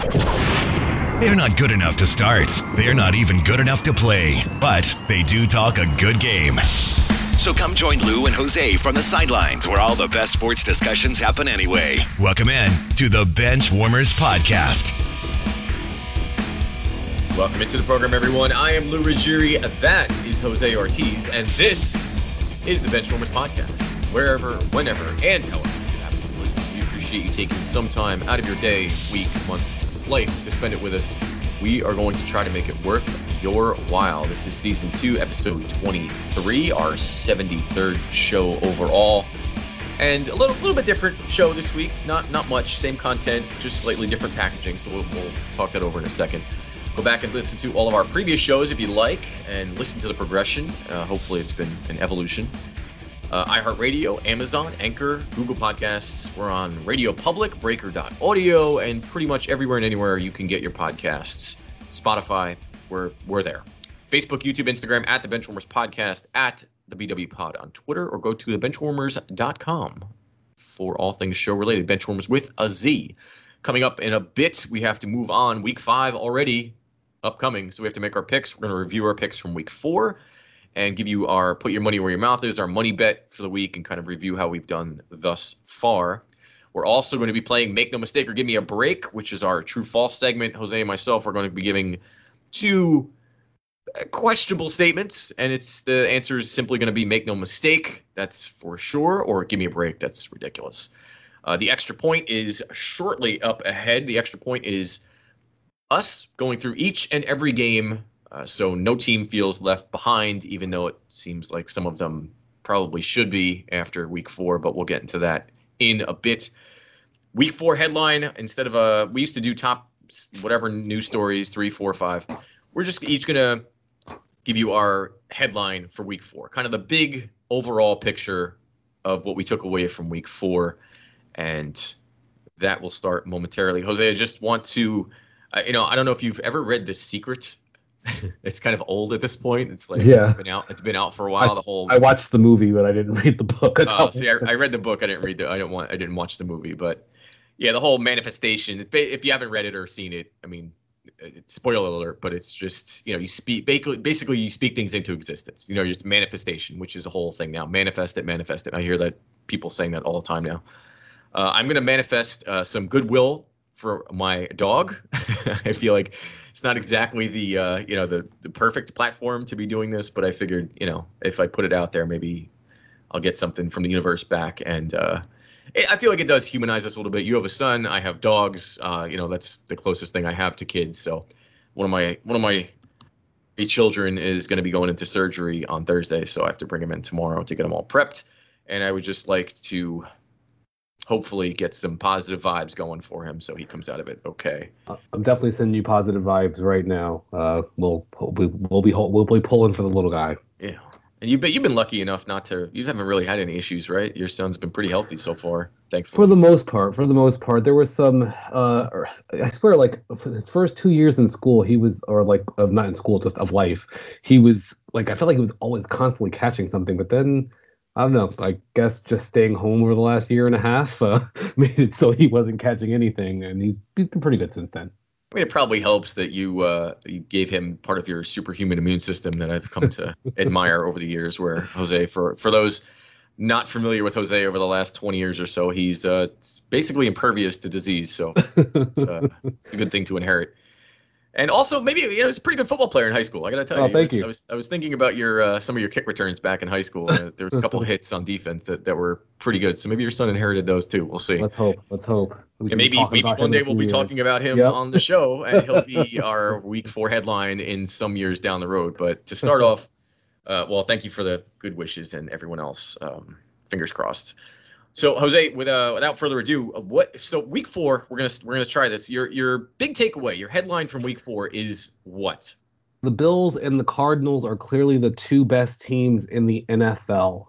They're not good enough to start. They're not even good enough to play. But they do talk a good game. So come join Lou and Jose from the sidelines where all the best sports discussions happen anyway. Welcome in to the Bench Warmers Podcast. Welcome into the program, everyone. I am Lou Ruggieri. That is Jose Ortiz. And this is the Bench Warmers Podcast. Wherever, whenever, and however you happen to listen. We appreciate you taking some time out of your day, week, month, life to spend it with us. We are going to try to make it worth your while. This is season 2, episode 23, our 73rd show overall. And a little bit different show this week. Not much, same content, just slightly different packaging. So we'll talk that over in a second. Go back and listen to all of our previous shows if you like, and listen to the progression. Hopefully it's been an evolution. iHeartRadio, Amazon, Anchor, Google Podcasts. We're on Radio Public, Breaker.audio, and pretty much everywhere and anywhere you can get your podcasts. Spotify, we're there. Facebook, YouTube, Instagram, at The Benchwarmers Podcast, at The BW Pod on Twitter, or go to thebenchwarmers.com for all things show-related. Benchwarmers with a Z. Coming up in a bit, we have to move on. Week 5 already upcoming, so we have to make our picks. We're going to review our picks from Week 4 and give you our put your money where your mouth is, our money bet for the week, and kind of review how we've done thus far. We're also going to be playing Make No Mistake or Give Me a Break, which is our true-false segment. Jose and myself are going to be giving 2 questionable statements, and the answer is simply going to be make no mistake, that's for sure, or give me a break, that's ridiculous. The extra point is shortly up ahead. The extra point is us going through each and every game, so no team feels left behind, even though it seems like some of them probably should be after week 4, but we'll get into that in a bit. Week 4 headline, instead of we used to do top whatever news stories, 3, 4, 5. We're just each going to give you our headline for week 4, kind of the big overall picture of what we took away from week 4. And that will start momentarily. Jose, I just want to, I don't know if you've ever read The Secret. It's kind of old at this point. It's like, yeah. It's been out for a while. I watched the movie, but I didn't read the book. I read the book. I didn't watch the movie, but yeah, the whole manifestation. If you haven't read it or seen it, I mean, spoiler alert, but it's just, you speak basically you speak things into existence. Just manifestation, which is a whole thing now. Manifest it. I hear that people saying that all the time now. I'm going to manifest some goodwill for my dog. I feel like it's not exactly the perfect platform to be doing this, but I figured, if I put it out there, maybe I'll get something from the universe back. And I feel like it does humanize us a little bit. You have a son, I have dogs. That's the closest thing I have to kids. So one of my 8 children is going to be going into surgery on Thursday, so I have to bring him in tomorrow to get him all prepped. And I would just like to hopefully get some positive vibes going for him so he comes out of it okay. I'm definitely sending you positive vibes right now. We'll be pulling for the little guy. Yeah. And you've been lucky enough you haven't really had any issues, right? Your son's been pretty healthy so far, thankfully. For the most part, there was some. I swear, like for his first 2 years in school, he was, not in school, just of life. He was like, I felt like he was always constantly catching something, but then I don't know. I guess just staying home over the last year and a half made it so he wasn't catching anything, and he's been pretty good since then. I mean, it probably helps that you gave him part of your superhuman immune system that I've come to admire over the years. Where Jose, for those not familiar with Jose over the last 20 years or so, he's basically impervious to disease. So it's a good thing to inherit. And also, maybe he's a pretty good football player in high school. I got to tell you, thank you. I was thinking about your some of your kick returns back in high school. There was a couple of hits on defense that were pretty good. So maybe your son inherited those too. We'll see. Let's hope. And maybe one day we'll be talking about him on the show, and he'll be our week 4 headline in some years down the road. But to start off, thank you for the good wishes, and everyone else, fingers crossed. So Jose, without further ado, week 4, we're gonna try this. Your big takeaway, your headline from week 4 is what? The Bills and the Cardinals are clearly the 2 best teams in the NFL.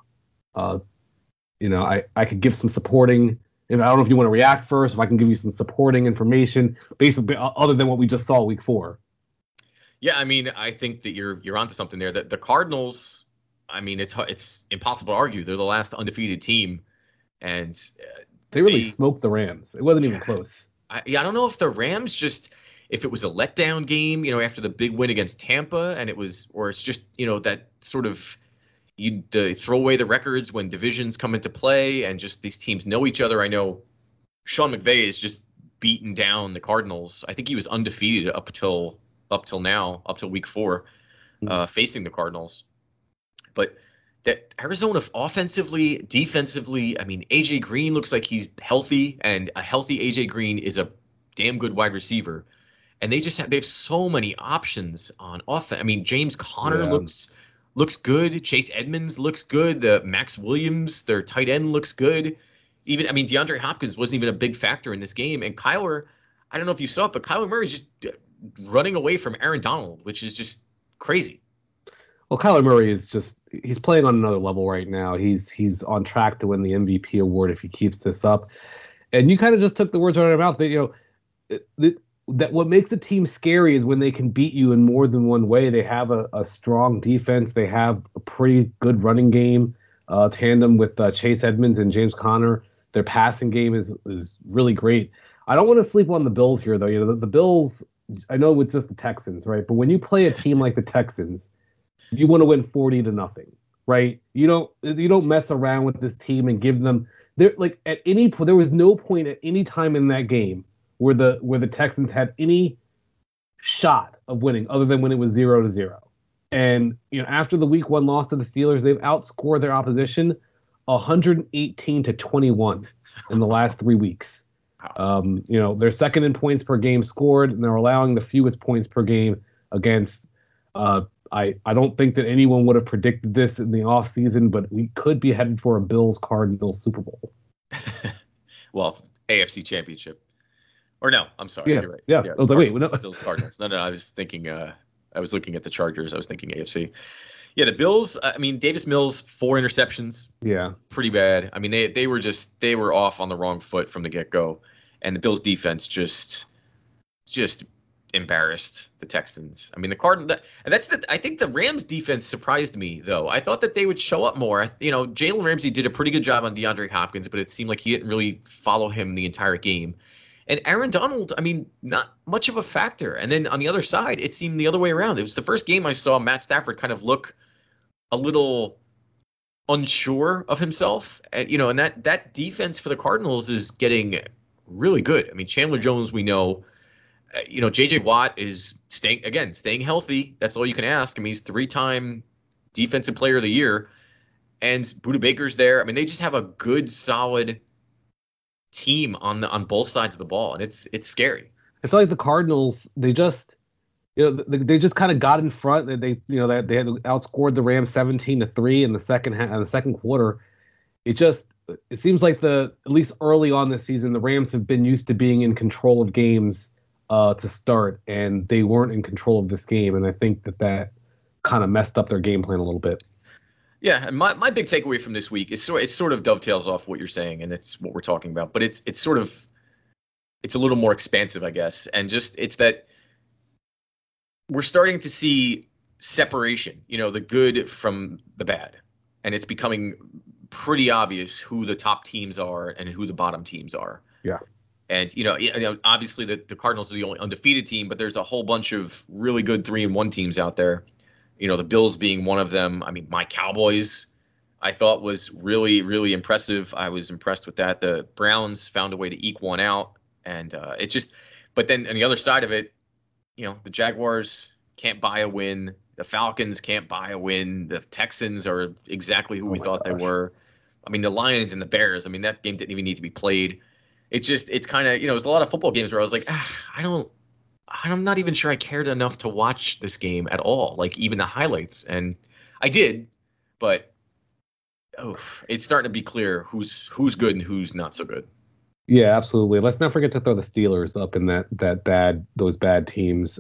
I could give some supporting. And I don't know if you want to react first. If I can give you some supporting information, basically other than what we just saw week 4. Yeah, I mean, I think that you're onto something there. That the Cardinals, I mean, it's impossible to argue. They're the last undefeated team. And they really smoked the Rams. It wasn't even close. I don't know if the Rams just, if it was a letdown game, after the big win against Tampa, and or it's just, that sort of, they throw away the records when divisions come into play and just these teams know each other. I know Sean McVay has just beaten down the Cardinals. I think he was undefeated up till now, up till week 4, facing the Cardinals. But that Arizona offensively, defensively, I mean, AJ Green looks like he's healthy, and a healthy AJ Green is a damn good wide receiver. And they have so many options on offense. I mean, James Conner looks good. Chase Edmonds looks good. The Max Williams, their tight end, looks good. DeAndre Hopkins wasn't even a big factor in this game. And Kyler, I don't know if you saw it, but Kyler Murray just running away from Aaron Donald, which is just crazy. Well, Kyler Murray he's playing on another level right now. He's on track to win the MVP award if he keeps this up. And you kind of just took the words out of my mouth that, that what makes a team scary is when they can beat you in more than one way. They have a strong defense. They have a pretty good running game, tandem with Chase Edmonds and James Conner. Their passing game is really great. I don't want to sleep on the Bills here, though. The Bills, I know it's just the Texans, right? But when you play a team like the Texans, you want to win 40-0, right? You don't mess around with this team and give them there was no point at any time in that game where the Texans had any shot of winning other than when it was 0-0. And after the week 1 loss to the Steelers, they've outscored their opposition 118-21 in the last 3 weeks. They're second in points per game scored, and they're allowing the fewest points per game against. I don't think that anyone would have predicted this in the offseason, but we could be headed for a Bills-Cardinals Super Bowl. Well, AFC Championship. Or no, I'm sorry. Yeah, you're right. Yeah. I was like, wait, no. Bills Cardinals. No, I was thinking. I was looking at the Chargers. I was thinking AFC. Yeah, the Bills. Davis Mills, 4 interceptions. Yeah, pretty bad. I mean, they were off on the wrong foot from the get-go, and the Bills defense just embarrassed the Texans. I mean, I think the Rams defense surprised me, though. I thought that they would show up more. Jalen Ramsey did a pretty good job on DeAndre Hopkins, but it seemed like he didn't really follow him the entire game. And Aaron Donald, not much of a factor. And then on the other side, it seemed the other way around. It was the first game I saw Matt Stafford kind of look a little unsure of himself. And, and that defense for the Cardinals is getting really good. Chandler Jones, we know. J.J. Watt is staying healthy. That's all you can ask. He's 3-time Defensive Player of the Year. And Budda Baker's there. They just have a good, solid team on both sides of the ball, and it's scary. I feel like the Cardinals, they just kind of got in front. They had outscored the Rams 17-3 in the second quarter. It seems like at least early on this season, the Rams have been used to being in control of games to start, and they weren't in control of this game, and I think that kind of messed up their game plan a little bit. Yeah, and my big takeaway from this week is it sort of dovetails off what you're saying, and it's what we're talking about, but it's a little more expansive, I guess, and it's that we're starting to see separation, the good from the bad, and it's becoming pretty obvious who the top teams are and who the bottom teams are. Yeah. And, obviously the Cardinals are the only undefeated team, but there's a whole bunch of really good 3-1 teams out there. The Bills being one of them. My Cowboys, I thought was really, really impressive. I was impressed with that. The Browns found a way to eke one out. And but then on the other side of it, the Jaguars can't buy a win. The Falcons can't buy a win. The Texans are exactly who we thought they were. The Lions and the Bears, that game didn't even need to be played. It's kind of, there's a lot of football games where I was like, I'm not even sure I cared enough to watch this game at all, like even the highlights. And I did, but it's starting to be clear who's good and who's not so good. Yeah, absolutely. Let's not forget to throw the Steelers up in those bad teams.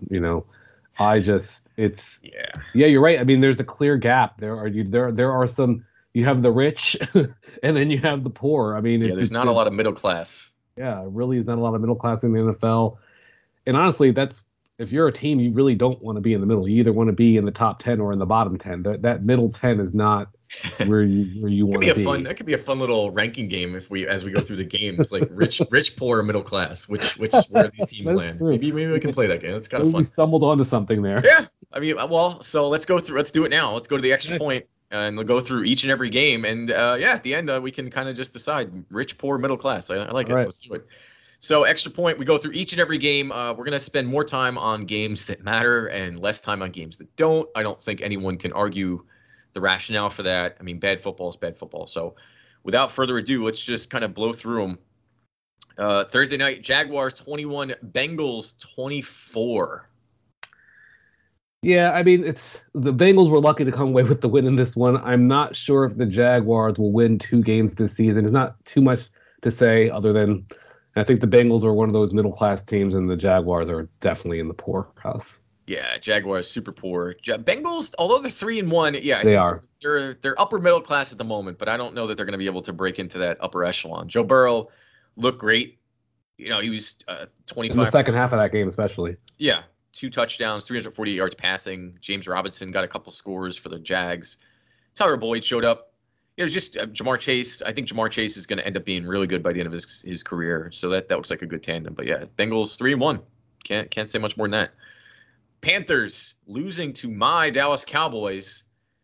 You're right. There's a clear gap. There are some. You have the rich, and then you have the poor. There's not a lot of middle class. Yeah, really is not a lot of middle class in the NFL. And honestly, if you're a team, you really don't want to be in the middle. You either want to be in the top 10 or in the bottom 10. That middle 10 is not where you want to be. That could be a fun little ranking game as we go through the games, like rich, poor, middle class. Where these teams land. True. Maybe we can play that game. It's kind of fun. We stumbled onto something there. Yeah, I mean, well, so let's do it now. Let's go to the extra point, and we'll go through each and every game, and at the end we can kind of just decide rich, poor, middle class. I like it. Right. Let's do it. So extra point, we go through each and every game. We're going to spend more time on games that matter and less time on games that don't. I don't think anyone can argue the rationale for that. I mean, bad football is bad football. So without further ado, let's just kind of blow through them. Thursday night, Jaguars 21, Bengals 24. Yeah, I mean, the Bengals were lucky to come away with the win in this one. I'm not sure if the Jaguars will win 2 games this season. There's not too much to say other than I think the Bengals are one of those middle-class teams, and the Jaguars are definitely in the poorhouse. Yeah, Jaguars super poor. Bengals, although they're 3-1, yeah, they are. They're upper middle class at the moment, but I don't know that they're going to be able to break into that upper echelon. Joe Burrow looked great. You know, he was 25 in the second half of that game, especially. Yeah, 2 touchdowns, 348 yards passing. James Robinson got a couple scores for the Jags. Tyler Boyd showed up. It was just Jamar Chase. I think Jamar Chase is going to end up being really good by the end of his career. So that looks like a good tandem. But yeah, Bengals 3-1. Can't say much more than that. Panthers losing to my Dallas Cowboys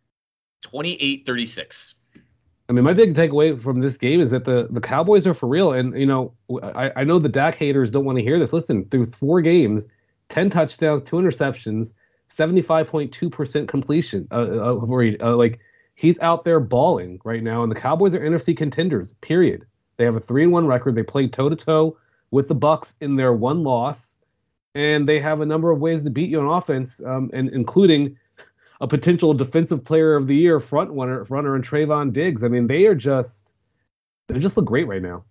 28-36. I mean, my big takeaway from this game is that the Cowboys are for real. And, you know, I know the Dak haters don't want to hear this. Listen, through 4 games, 10 touchdowns, 2 interceptions, 75.2% completion. He's out there balling right now, and the Cowboys are NFC contenders, period. They have a 3-1 record. They played toe-to-toe with the Bucs in their 1 loss, and they have a number of ways to beat you on offense, and including a potential defensive player of the year runner in Trayvon Diggs. I mean, they just look great right now.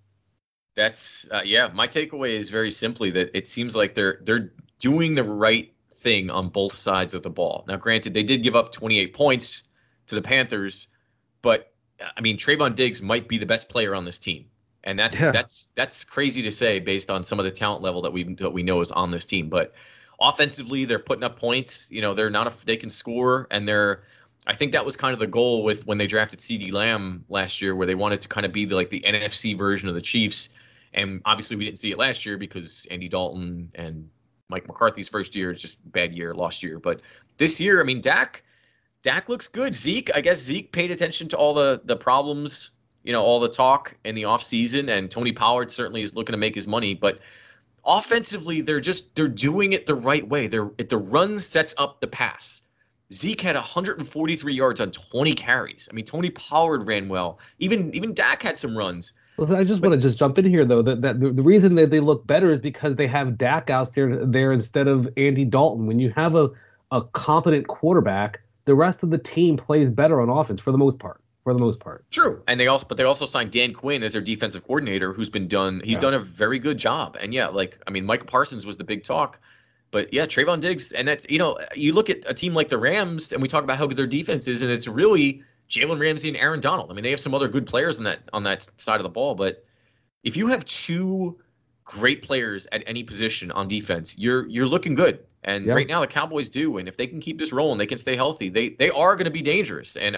That's my takeaway is very simply that it seems like they're doing the right thing on both sides of the ball. Now, granted, they did give up 28 points to the Panthers, but I mean, Trayvon Diggs might be the best player on this team, and that's crazy to say based on some of the talent level that we know is on this team. But offensively, they're putting up points. You know, they can score, and I think that was kind of the goal with when they drafted CeeDee Lamb last year, where they wanted to kind of be the NFC version of the Chiefs. And obviously, we didn't see it last year because Andy Dalton and Mike McCarthy's first year is just bad year, lost year. But this year, I mean, Dak looks good. I guess Zeke paid attention to all the problems, you know, all the talk in the offseason, and Tony Pollard certainly is looking to make his money. But offensively, they're doing it the right way. The run sets up the pass. Zeke had 143 yards on 20 carries. I mean, Tony Pollard ran well. Even Dak had some runs. Well, I want to jump in here, though, that the reason that they look better is because they have Dak out there instead of Andy Dalton. When you have a competent quarterback, the rest of the team plays better on offense for the most part. True. And they also signed Dan Quinn as their defensive coordinator, who's done a very good job. And Mike Parsons was the big talk. But yeah, Trayvon Diggs, and that's, you know, you look at a team like the Rams, and we talk about how good their defense is, and it's really Jalen Ramsey and Aaron Donald. I mean, they have some other good players on that side of the ball, but if you have 2 great players at any position on defense, you're looking good. And right now the Cowboys do, and if they can keep this rolling, they can stay healthy. They are going to be dangerous, and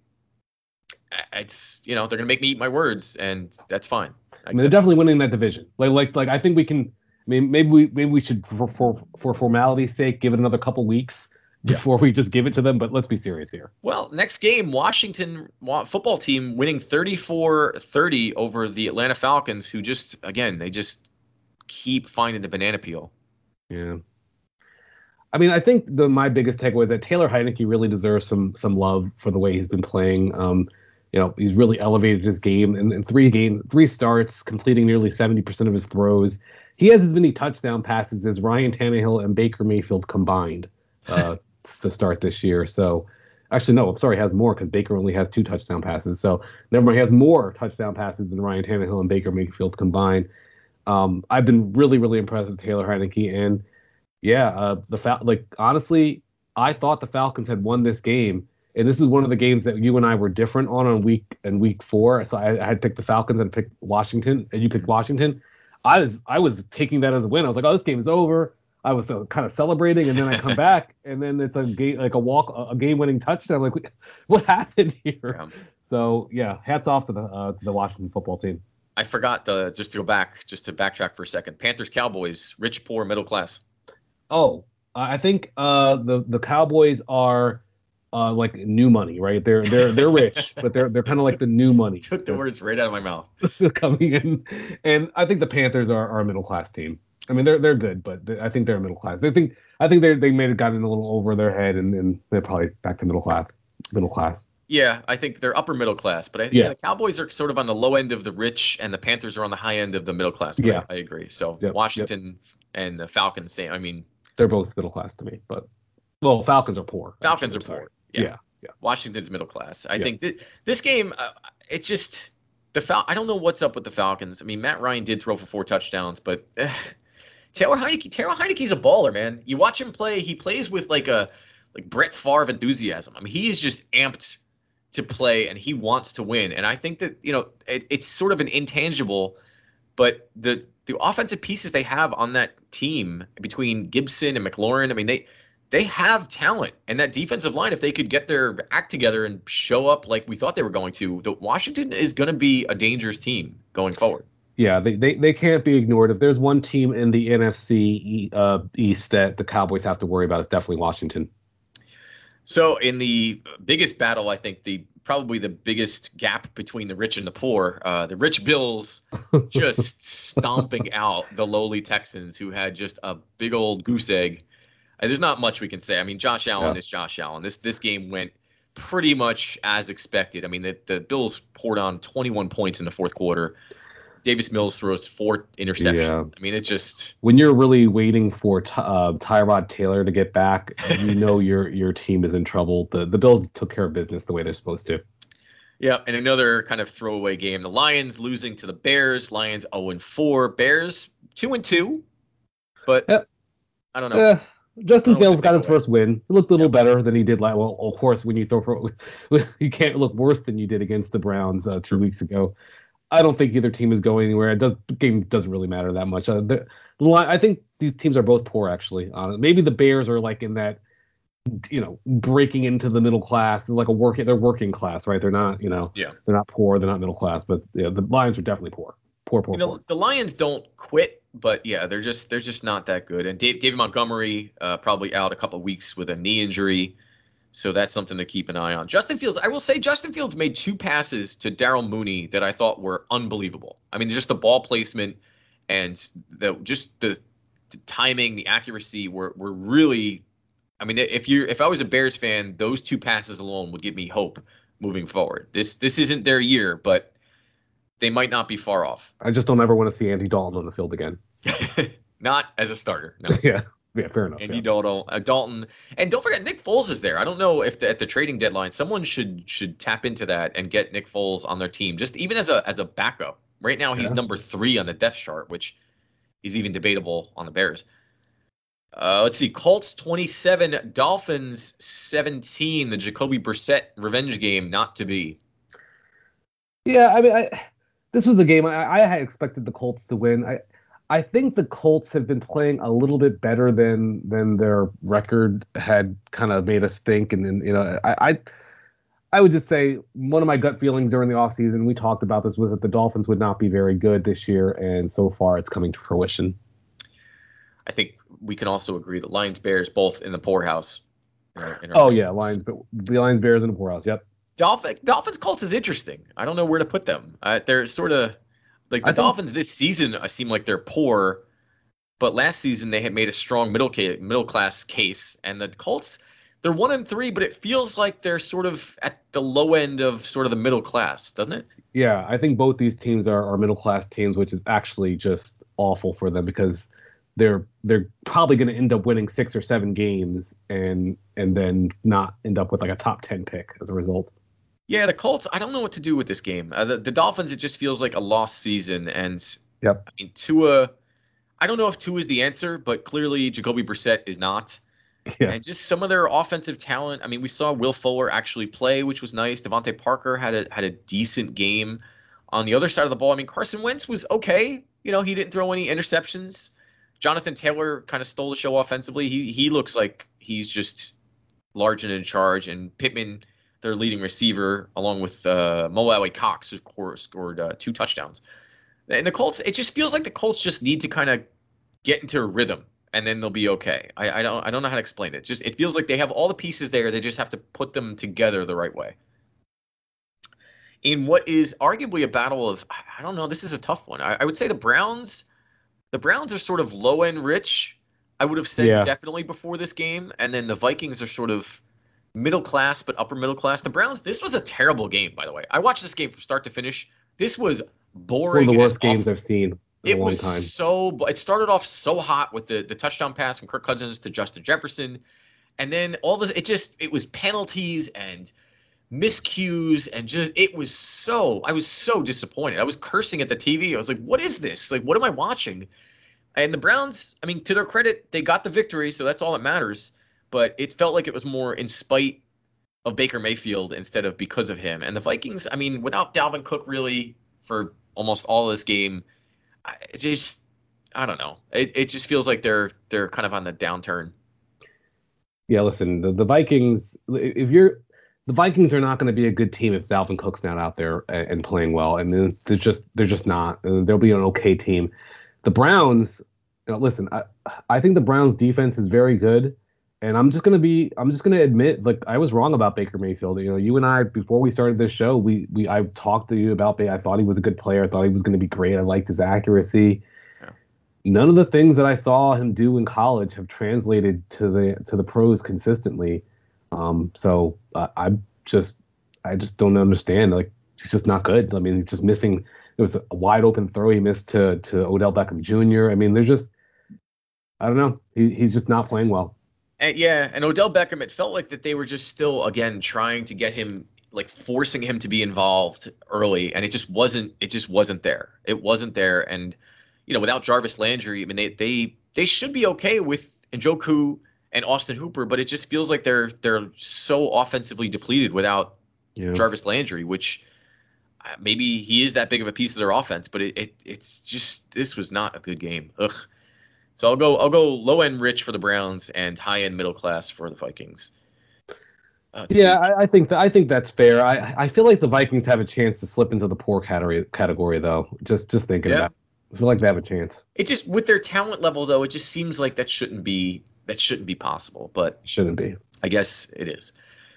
it's, you know, they're going to make me eat my words, and that's fine. I mean, they're definitely winning that division. Like I think we can. I mean, maybe we should, for formality's sake, give it another couple weeks before we just give it to them. But let's be serious here. Well, next game, Washington football team winning 34-30 over the Atlanta Falcons, who they just keep finding the banana peel. Yeah. I mean, I think my biggest takeaway is that Taylor Heinicke really deserves some love for the way he's been playing. You know, he's really elevated his game in 3 starts, completing nearly 70% of his throws. He has as many touchdown passes as Ryan Tannehill and Baker Mayfield combined to start this year. So, actually, no, I'm sorry, he has more because Baker only has 2 touchdown passes. So, never mind, he has more touchdown passes than Ryan Tannehill and Baker Mayfield combined. I've been really, really impressed with Taylor Heinicke, and honestly, I thought the Falcons had won this game, and this is one of the games that you and I were different on week 4. So I had picked the Falcons and picked Washington, and you picked Washington. I was taking that as a win. I was like, oh, this game is over. I was kind of celebrating, and then I come back, and then it's a game like a game-winning touchdown. Like, what happened here? Yeah. So yeah, hats off to the Washington football team. I forgot just to go back, just to backtrack for a second. Panthers, Cowboys, rich, poor, middle class. Oh, I think the Cowboys are like new money, right? They're rich, but they're kind of like the new money. Took the words right out of my mouth. Coming in, and I think the Panthers are a middle class team. I mean, they're good, but I think they're middle class. I think they may have gotten a little over their head, and they're probably back to middle class. Middle class. Yeah, I think they're upper middle class, but I think the Cowboys are sort of on the low end of the rich, and the Panthers are on the high end of the middle class. Right? Yeah, I agree. So Washington and the Falcons, same. I mean, they're both middle class to me, but Falcons are poor. Falcons are poor. Yeah. Washington's middle class. I think this game, it's just I don't know what's up with the Falcons. I mean, Matt Ryan did throw for 4 touchdowns, but Taylor Heineke's a baller, man. You watch him play; he plays with like Brett Favre enthusiasm. I mean, he is just amped to play, and he wants to win. And I think that it's sort of an intangible, but the offensive pieces they have on that team between Gibson and McLaurin, I mean, they have talent, and that defensive line, if they could get their act together and show up like we thought they were going to, Washington is going to be a dangerous team going forward. Yeah, they can't be ignored. If there's one team in the NFC East that the Cowboys have to worry about, it's definitely Washington. So in the biggest battle, I think probably the biggest gap between the rich and the poor, the rich Bills just stomping out the lowly Texans, who had just a big old goose egg. There's not much we can say. I mean, Josh Allen is Josh Allen. This game went pretty much as expected. I mean, the Bills poured on 21 points in the fourth quarter. Davis Mills throws 4 interceptions. Yeah. I mean, it's just when you're really waiting for Tyrod Taylor to get back, your team is in trouble. The Bills took care of business the way they're supposed to. Yeah, and another kind of throwaway game. The Lions losing to the Bears. Lions 0-4. Bears 2-2. But I don't know. Justin Fields got his first win. He looked a little better than he did. Well, of course, when you throw for, you can't look worse than you did against the Browns 2 weeks ago. I don't think either team is going anywhere. The game doesn't really matter that much. I think these teams are both poor, actually. Maybe the Bears are like in that, breaking into the middle class. They're like they're working class, right? They're not, they're not poor. They're not middle class, but the Lions are definitely poor. Poor. The Lions don't quit, but they're just not that good. And David Montgomery probably out a couple of weeks with a knee injury. So that's something to keep an eye on. Justin Fields, I will say Justin Fields made 2 passes to Darryl Mooney that I thought were unbelievable. I mean, just the ball placement and the timing, the accuracy were really, I mean, if I was a Bears fan, those 2 passes alone would give me hope moving forward. This isn't their year, but they might not be far off. I just don't ever want to see Andy Dalton on the field again. Not as a starter, no. Yeah, fair enough. Andy Dalton, and don't forget Nick Foles is there. I don't know if at the trading deadline someone should tap into that and get Nick Foles on their team, just even as a backup. Right now he's number 3 on the depth chart, which is even debatable on the Bears. Let's see, Colts 27, Dolphins 17. The Jacoby Brissett revenge game not to be. Yeah, I mean, this was a game I had expected the Colts to win. I think the Colts have been playing a little bit better than their record had kind of made us think. And then, I would just say one of my gut feelings during the offseason, we talked about this, was that the Dolphins would not be very good this year. And so far it's coming to fruition. I think we can also agree that Lions, Bears, both in the poorhouse. The Lions, Bears in the poorhouse. Yep. Dolphins, Colts is interesting. I don't know where to put them. They're sort of, like the Dolphins this season seem like they're poor, but last season they had made a strong middle class case, and the Colts, they're 1-3, but it feels like they're sort of at the low end of sort of the middle class, doesn't it? Yeah, I think both these teams are middle class teams, which is actually just awful for them because they're probably going to end up winning 6 or 7 games and then not end up with like a top 10 pick as a result. Yeah, the Colts, I don't know what to do with this game. The Dolphins, it just feels like a lost season. And I mean, Tua, I don't know if Tua is the answer, but clearly Jacoby Brissett is not. Yeah. And just some of their offensive talent. I mean, we saw Will Fuller actually play, which was nice. Devontae Parker had a decent game. On the other side of the ball, I mean, Carson Wentz was okay. He didn't throw any interceptions. Jonathan Taylor kind of stole the show offensively. He looks like he's just large and in charge. And Pittman, their leading receiver, along with Mo Alley-Cox, who scored 2 touchdowns. And the Colts, it just feels like the Colts just need to kind of get into a rhythm, and then they'll be okay. I don't know how to explain it. Just it feels like they have all the pieces there. They just have to put them together the right way. In what is arguably a battle of, I don't know, this is a tough one. I would say the Browns are sort of low end rich. I would have said definitely before this game, and then the Vikings are sort of middle class but upper middle class. The Browns, this was a terrible game, by the way. I watched this game from start to finish. This was boring. One of the worst games I've seen in a long time. It started off so hot with the touchdown pass from Kirk Cousins to Justin Jefferson, and then all this. It was penalties and miscues, and I was so disappointed. I was cursing at the TV. I was like, "What is this? Like, what am I watching?" And the Browns, I mean, to their credit, they got the victory, so that's all that matters. But it felt like it was more in spite of Baker Mayfield instead of because of him. And the Vikings, I mean, without Dalvin Cook really for almost all of this game, I don't know. It just feels like they're kind of on the downturn. Yeah, listen, the Vikings, the Vikings are not going to be a good team if Dalvin Cook's not out there and playing well. And they're just not. They'll be an okay team. The Browns, listen, I think the Browns defense is very good. And I'm just gonna admit, like, I was wrong about Baker Mayfield. You and I, before we started this show, I talked to you about Baker. I thought he was a good player. I thought he was going to be great. I liked his accuracy. Yeah. None of the things that I saw him do in college have translated to the pros consistently. So I just don't understand. Like, he's just not good. I mean, he's just missing. There was a wide open throw he missed to Odell Beckham Jr. I mean, I don't know. He's just not playing well. And Odell Beckham, it felt like that they were just still, again, trying to get him, like, forcing him to be involved early, and it just wasn't there. It wasn't there, and without Jarvis Landry, I mean, they should be okay with Njoku and Austin Hooper, but it just feels like they're so offensively depleted without Jarvis Landry, which maybe he is that big of a piece of their offense, but it's just, this was not a good game. Ugh. So I'll go low end rich for the Browns and high end middle class for the Vikings. I think that's fair. I feel like the Vikings have a chance to slip into the poor category though. Just thinking about it. I feel like they have a chance. It just, with their talent level though, it just seems like that shouldn't be possible. But shouldn't be. I guess it is.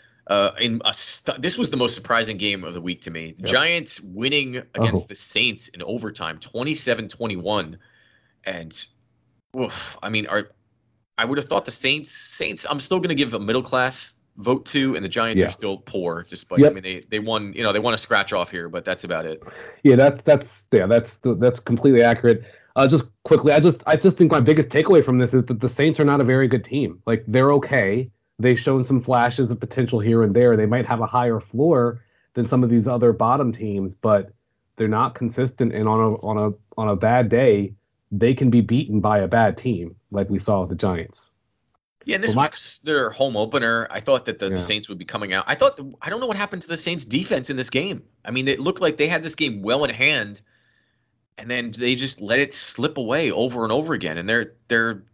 This was the most surprising game of the week to me. The Giants winning against the Saints in overtime, 27-21, and. Oof, I mean, I would have thought the Saints. I'm still going to give a middle class vote to, and the Giants are still poor. Despite, I mean, they won. They won a scratch off here, but that's about it. Yeah, that's completely accurate. Just quickly, I just think my biggest takeaway from this is that the Saints are not a very good team. Like, they're okay. They've shown some flashes of potential here and there. They might have a higher floor than some of these other bottom teams, but they're not consistent. And on a bad day, they can be beaten by a bad team, like we saw with the Giants. Yeah, and this was their home opener. I thought that the Saints would be coming out. I don't know what happened to the Saints defense in this game. I mean, it looked like they had this game well in hand, and then they just let it slip away over and over again. And their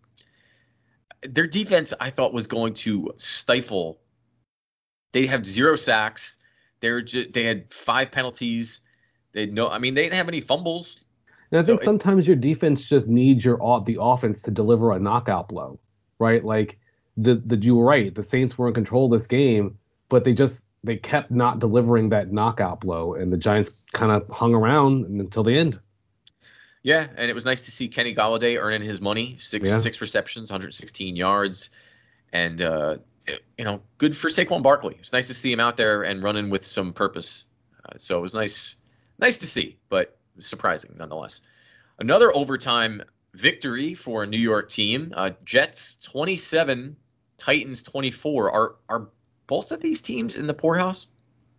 defense, I thought, was going to stifle. They had 0 sacks. They had 5 penalties. They didn't have any fumbles. And I think sometimes your defense just needs the offense to deliver a knockout blow, right? Like you were right. The Saints were in control of this game, but they kept not delivering that knockout blow, and the Giants kind of hung around until the end. Yeah, and it was nice to see Kenny Golladay earning his money. 6 receptions, 116 yards, and good for Saquon Barkley. It's nice to see him out there and running with some purpose. So it was nice to see, but surprising nonetheless. Another overtime victory for a New York team. Jets 27, Titans 24. Are both of these teams in the poorhouse?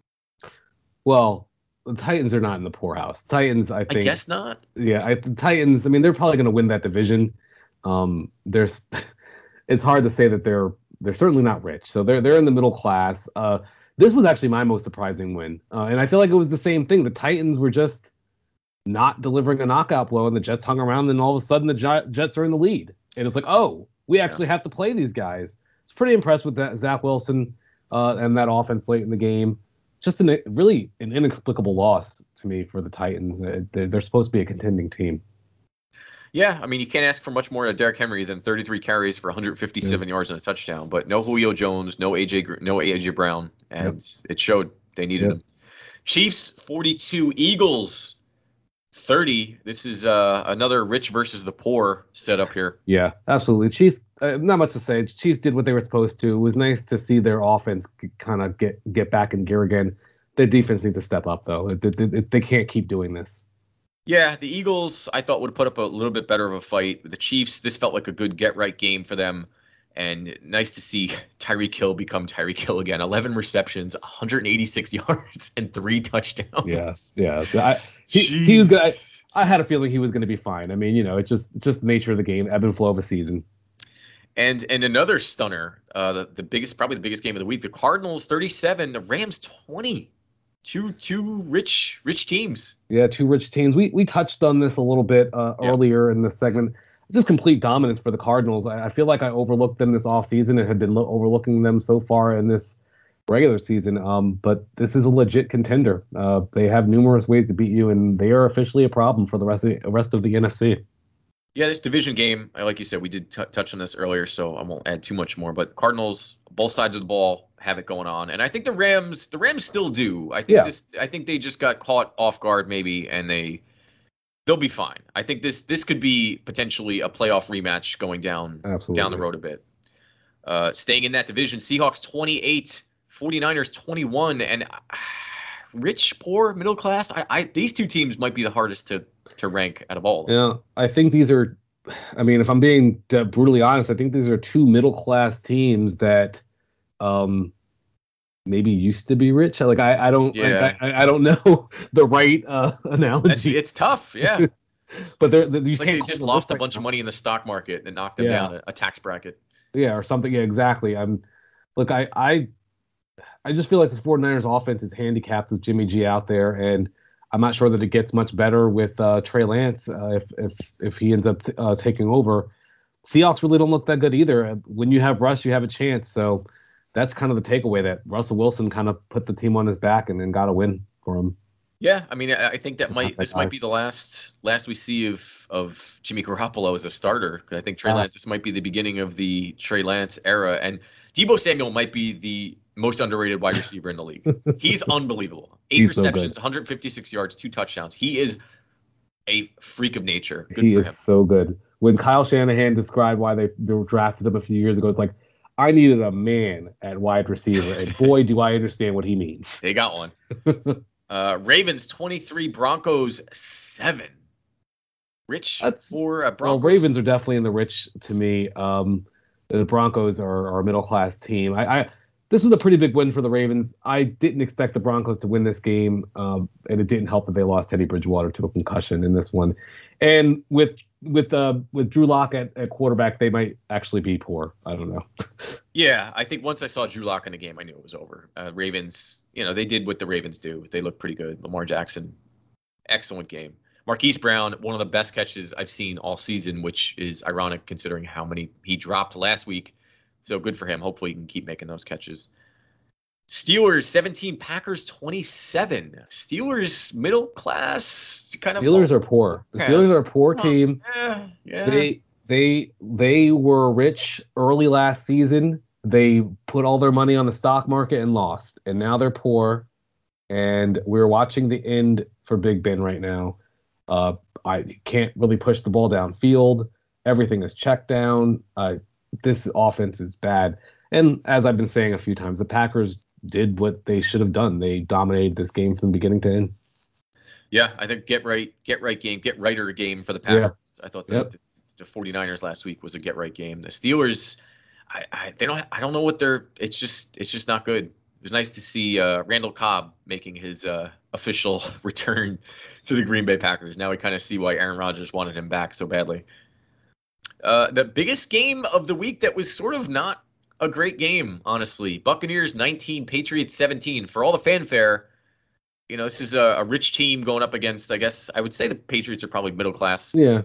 Well, the Titans are not in the poorhouse. Titans, I think. I guess not. Yeah, the Titans. I mean, they're probably going to win that division. It's hard to say that they're certainly not rich. So they're in the middle class. This was actually my most surprising win, and I feel like it was the same thing. The Titans were just. not delivering a knockout blow, and the Jets hung around. And all of a sudden, the Jets are in the lead, and it's like, oh, we actually have to play these guys. It's pretty impressed with that Zach Wilson and that offense late in the game. Just really an inexplicable loss to me for the Titans. They're supposed to be a contending team. Yeah, I mean, you can't ask for much more out of Derrick Henry than 33 carries for 157 yards and a touchdown. But no Julio Jones, no AJ Brown, and it showed they needed him. Chiefs 42, Eagles 30. This is another rich versus the poor setup here. Yeah, absolutely. Chiefs, not much to say. Chiefs did what they were supposed to. It was nice to see their offense kind of get back in gear again. Their defense needs to step up, though. They can't keep doing this. Yeah, the Eagles, I thought, would put up a little bit better of a fight. The Chiefs, this felt like a good get-right game for them. And nice to see Tyreek Hill become Tyreek Hill again. 11 receptions, 186 yards, and 3 touchdowns. Yes. He was good. I had a feeling he was going to be fine. I mean, it's just the nature of the game, ebb and flow of a season. And another stunner, probably the biggest game of the week. The Cardinals 37, the Rams 20. Two rich teams. Yeah, two rich teams. We touched on this a little bit earlier in the segment. Just complete dominance for the Cardinals. I feel like I overlooked them this offseason and had been overlooking them so far in this regular season. But this is a legit contender. They have numerous ways to beat you, and they are officially a problem for the rest of the NFC. Yeah, this division game, like you said, we did touch on this earlier, so I won't add too much more. But Cardinals, both sides of the ball, have it going on, and I think the Rams still do. I think they just got caught off guard maybe, and they'll be fine. I think this could be potentially a playoff rematch going down the road a bit. Staying in that division, Seahawks 28, 49ers 21, and rich, poor, middle class. These two teams might be the hardest to rank out of all. Yeah, I think these are. I mean, if I'm being brutally honest, I think these are two middle class teams that maybe used to be rich. Like I don't know the right analogy. It's tough, yeah. But they just lost a bunch of money in the stock market and knocked them down a tax bracket. Yeah, or something. Yeah, exactly. I just feel like this 49ers offense is handicapped with Jimmy G out there, and I'm not sure that it gets much better with Trey Lance if he ends up taking over. Seahawks really don't look that good either. When you have Russ, you have a chance. So that's kind of the takeaway, that Russell Wilson kind of put the team on his back and then got a win for him. Yeah, I mean, I think this might be the last we see of Jimmy Garoppolo as a starter. I think Trey Lance, this might be the beginning of the Trey Lance era, and Deebo Samuel might be the most underrated wide receiver in the league. He's unbelievable. 8 receptions, 156 yards, 2 touchdowns. He is a freak of nature. Good for him. He is so good. When Kyle Shanahan described why they drafted him a few years ago, it's like, I needed a man at wide receiver, and boy, do I understand what he means. They got one. Ravens 23, Broncos 7. Rich for Broncos. Well, Ravens are definitely in the rich to me. The Broncos are a middle class team. This was a pretty big win for the Ravens. I didn't expect the Broncos to win this game, and it didn't help that they lost Teddy Bridgewater to a concussion in this one. And with Drew Lock at quarterback, they might actually be poor. I don't know. Yeah, I think once I saw Drew Lock in the game, I knew it was over. Ravens, they did what the Ravens do. They look pretty good. Lamar Jackson, excellent game. Marquise Brown, one of the best catches I've seen all season, which is ironic considering how many he dropped last week. So good for him. Hopefully he can keep making those catches. Steelers 17, Packers 27. Steelers middle class kind of. Steelers are poor. The Steelers are a poor team. Yeah. They were rich early last season. They put all their money on the stock market and lost, and now they're poor. And we're watching the end for Big Ben right now. I can't really push the ball downfield. Everything is checked down. This offense is bad. And as I've been saying a few times, the Packers did what they should have done. They dominated this game from beginning to end. Yeah, I think get right righter game for the Packers. Yeah. I thought the 49ers last week was a get right game. The Steelers, I don't know what they're. It's just not good. It was nice to see Randall Cobb making his official return to the Green Bay Packers. Now we kind of see why Aaron Rodgers wanted him back so badly. The biggest game of the week that was sort of not a great game, honestly. Buccaneers 19, Patriots 17. For all the fanfare, this is a rich team going up against, I guess, I would say the Patriots are probably middle class. Yeah.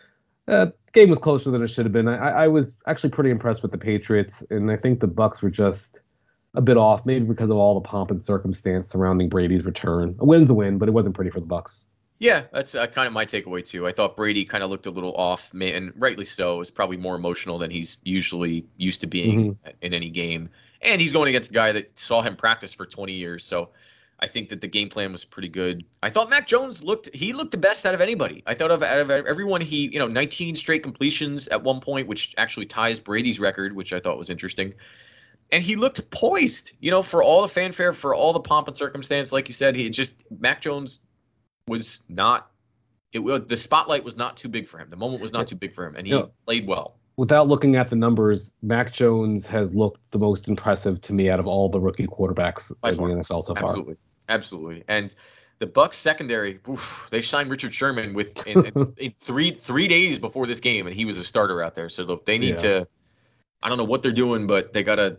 Game was closer than it should have been. I was actually pretty impressed with the Patriots, and I think the Bucks were just a bit off, maybe because of all the pomp and circumstance surrounding Brady's return. A win's a win, but it wasn't pretty for the Bucks. Yeah, that's kind of my takeaway too. I thought Brady kind of looked a little off, and rightly so. It was probably more emotional than he's usually used to being in any game. And he's going against a guy that saw him practice for 20 years, so I think that the game plan was pretty good. I thought Mac Jones looked the best out of anybody. I thought out of everyone, 19 straight completions at one point, which actually ties Brady's record, which I thought was interesting. And he looked poised, for all the fanfare, for all the pomp and circumstance. Like you said, Mac Jones was not, the spotlight was not too big for him. The moment was not too big for him, and he played well. Without looking at the numbers, Mac Jones has looked the most impressive to me out of all the rookie quarterbacks in the NFL so far. Absolutely. And the Bucs secondary, they signed Richard Sherman in 3 days before this game, and he was a starter out there. So look, they need to, I don't know what they're doing, but they got to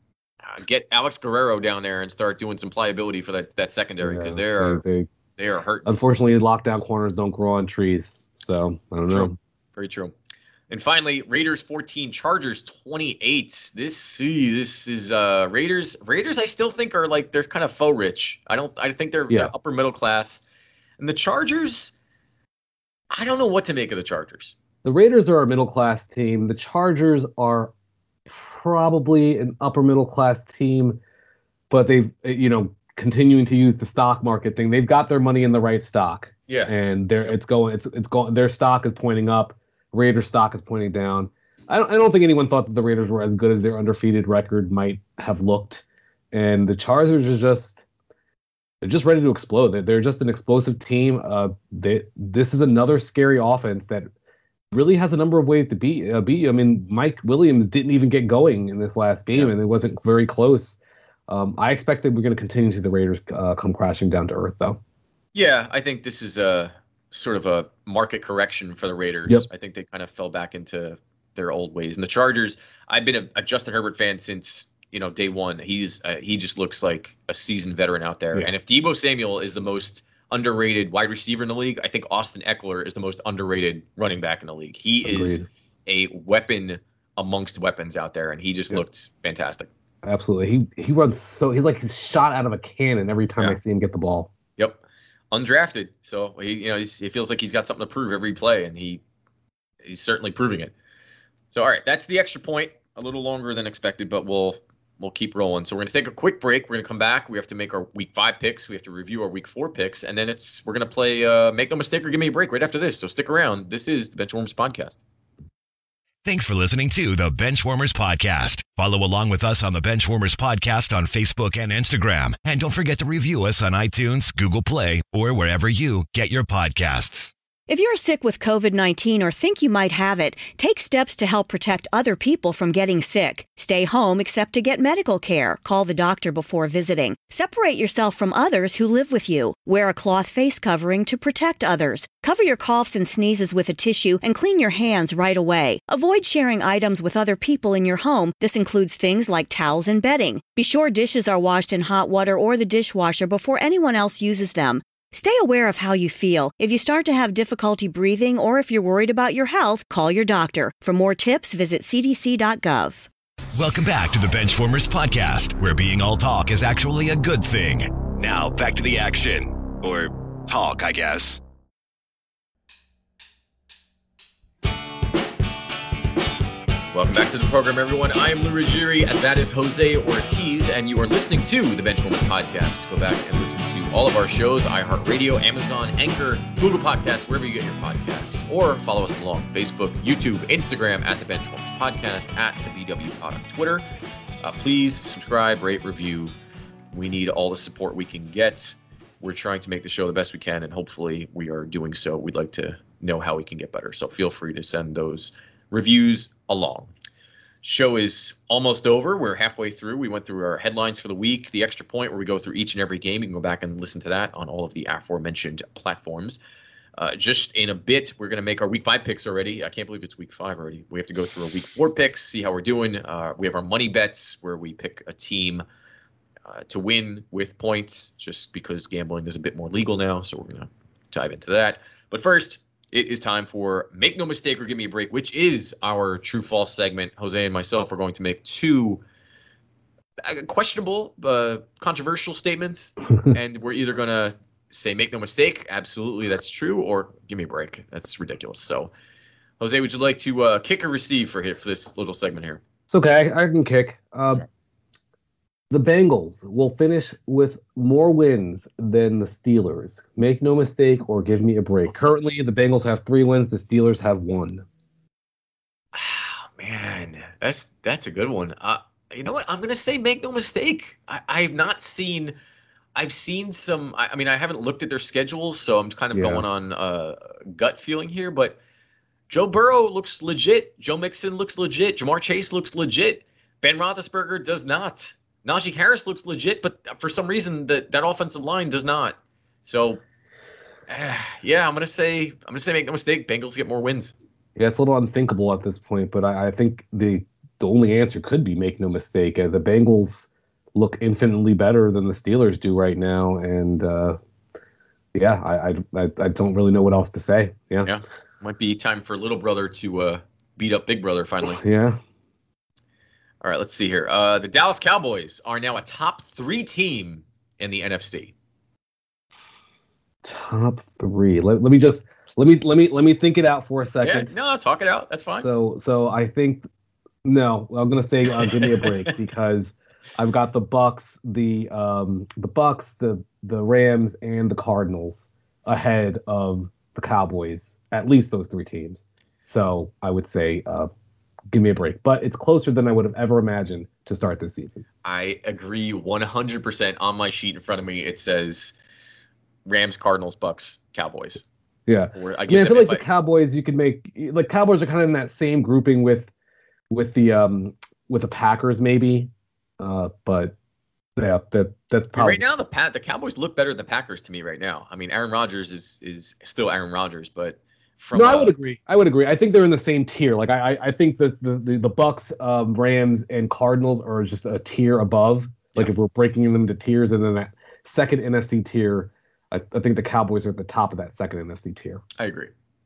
get Alex Guerrero down there and start doing some pliability for that secondary, because they are hurt. Unfortunately, lockdown corners don't grow on trees, so I don't know. Very true. And finally, Raiders 14, Chargers 28. This is Raiders. Raiders, I still think are they're kind of faux rich. I think they're upper middle class. And the Chargers, I don't know what to make of the Chargers. The Raiders are a middle class team. The Chargers are probably an upper middle class team, but they've continuing to use the stock market thing. They've got their money in the right stock. Yeah. And it's going. Their stock is pointing up. Raiders stock is pointing down. I don't think anyone thought that the Raiders were as good as their undefeated record might have looked. And the Chargers they're just ready to explode. They're just an explosive team. This is another scary offense that really has a number of ways to beat you. I mean, Mike Williams didn't even get going in this last game, and it wasn't very close. I expect that we're going to continue to see the Raiders come crashing down to earth, though. Yeah, I think this is sort of a market correction for the Raiders. Yep. I think they kind of fell back into their old ways. And the Chargers, I've been a Justin Herbert fan since day one. He just looks like a seasoned veteran out there. Yeah. And if Deebo Samuel is the most underrated wide receiver in the league, I think Austin Eckler is the most underrated running back in the league. He is a weapon amongst weapons out there, and he just looked fantastic. Absolutely. He runs he's like he's shot out of a cannon every time I see him get the ball. Yep. Undrafted. So he feels like he's got something to prove every play, and he's certainly proving it. So all right, that's the extra point. A little longer than expected, but we'll keep rolling. So we're going to take a quick break. We're going to come back. We have to make our week 5 picks. We have to review our week 4 picks, and then we're going to play Make No Mistake or Give Me a Break right after this. So stick around. This is the Benchwarmers Podcast. Thanks for listening to the Benchwarmers Podcast. Follow along with us on the Benchwarmers Podcast on Facebook and Instagram. And don't forget to review us on iTunes, Google Play, or wherever you get your podcasts. If you're sick with COVID-19 or think you might have it, take steps to help protect other people from getting sick. Stay home except to get medical care. Call the doctor before visiting. Separate yourself from others who live with you. Wear a cloth face covering to protect others. Cover your coughs and sneezes with a tissue and clean your hands right away. Avoid sharing items with other people in your home. This includes things like towels and bedding. Be sure dishes are washed in hot water or the dishwasher before anyone else uses them. Stay aware of how you feel. If you start to have difficulty breathing or if you're worried about your health, call your doctor. For more tips, visit cdc.gov. Welcome back to the Benchwarmers Podcast, where being all talk is actually a good thing. Now, back to the action. Or talk, I guess. Welcome back to the program, everyone. I am Lou Ruggieri, and that is Jose Ortiz, and you are listening to the Benchwarmers Podcast. Go back and listen to all of our shows, iHeartRadio, Amazon, Anchor, Google Podcasts, wherever you get your podcasts, or follow us along Facebook, YouTube, Instagram, at the Benchwarmers Podcast, at the BW Pod on Twitter. Please subscribe, rate, review. We need all the support we can get. We're trying to make the show the best we can, and hopefully we are doing so. We'd like to know how we can get better, so feel free to send those reviews along. Show is almost over. We're halfway through. We went through our headlines for the week, the extra point where we go through each and every game. You can go back and listen to that on all of the aforementioned platforms. Just in a bit, we're going to make our week 5 picks already. I can't believe it's week 5 already. We have to go through our week 4 picks, see how we're doing. We have our money bets where we pick a team to win with points, just because gambling is a bit more legal now. So we're going to dive into that. But first, it is time for Make No Mistake or Give Me a Break, which is our true-false segment. Jose and myself are going to make two questionable, controversial statements, and we're either going to say make no mistake, absolutely, that's true, or give me a break, that's ridiculous. So, Jose, would you like to kick or receive for this little segment here? It's okay, I can kick. The Bengals will finish with more wins than the Steelers. Make no mistake or give me a break. Currently, the Bengals have 3 wins. The Steelers have 1. Oh, man, that's a good one. You know what? I'm going to say make no mistake. I've seen some. I mean, I haven't looked at their schedules, so I'm kind of going on gut feeling here. But Joe Burrow looks legit. Joe Mixon looks legit. Jamar Chase looks legit. Ben Roethlisberger does not. Najee Harris looks legit, but for some reason that offensive line does not. So, yeah, I'm gonna say make no mistake. Bengals get more wins. Yeah, it's a little unthinkable at this point, but I think the only answer could be make no mistake. The Bengals look infinitely better than the Steelers do right now, and I don't really know what else to say. Yeah, might be time for little brother to beat up big brother finally. Yeah. All right, let's see here. The Dallas Cowboys are now a top 3 team in the NFC. Top 3. Let me think it out for a second. Yeah, no, talk it out. That's fine. So I think no. I'm gonna say give me a break because I've got the Bucks, the Rams, and the Cardinals ahead of the Cowboys. At least those 3 teams. So I would say give me a break. But it's closer than I would have ever imagined to start this season. I agree 100%. On my sheet in front of me, it says Rams, Cardinals, Bucks, Cowboys. Yeah. I feel like the Cowboys, you could make like Cowboys are kind of in that same grouping with the Packers maybe. But yeah, that's probably right now the Cowboys look better than the Packers to me right now. I mean, Aaron Rodgers is still Aaron Rodgers, but I would agree. I think they're in the same tier. Like I think that the Bucks, Rams, and Cardinals are just a tier above. Like if we're breaking them into tiers, and then that second NFC tier, I think the Cowboys are at the top of that second NFC tier. I agree.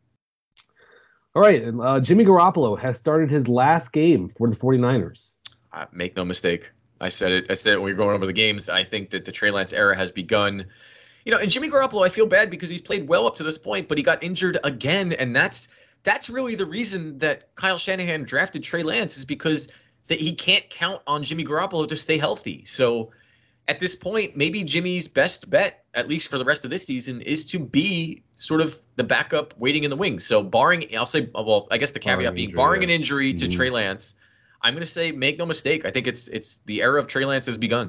All right, Jimmy Garoppolo has started his last game for the 49ers. Make no mistake. I said it when we were going over the games. I think that the Trey Lance era has begun. You know, and Jimmy Garoppolo, I feel bad because he's played well up to this point, but he got injured again, and that's really the reason that Kyle Shanahan drafted Trey Lance is because that he can't count on Jimmy Garoppolo to stay healthy. So at this point, maybe Jimmy's best bet, at least for the rest of this season, is to be sort of the backup waiting in the wings. So barring, I'll say, well, I guess the caveat being barring an injury to Trey Lance, I'm going to say make no mistake. I think it's the era of Trey Lance has begun.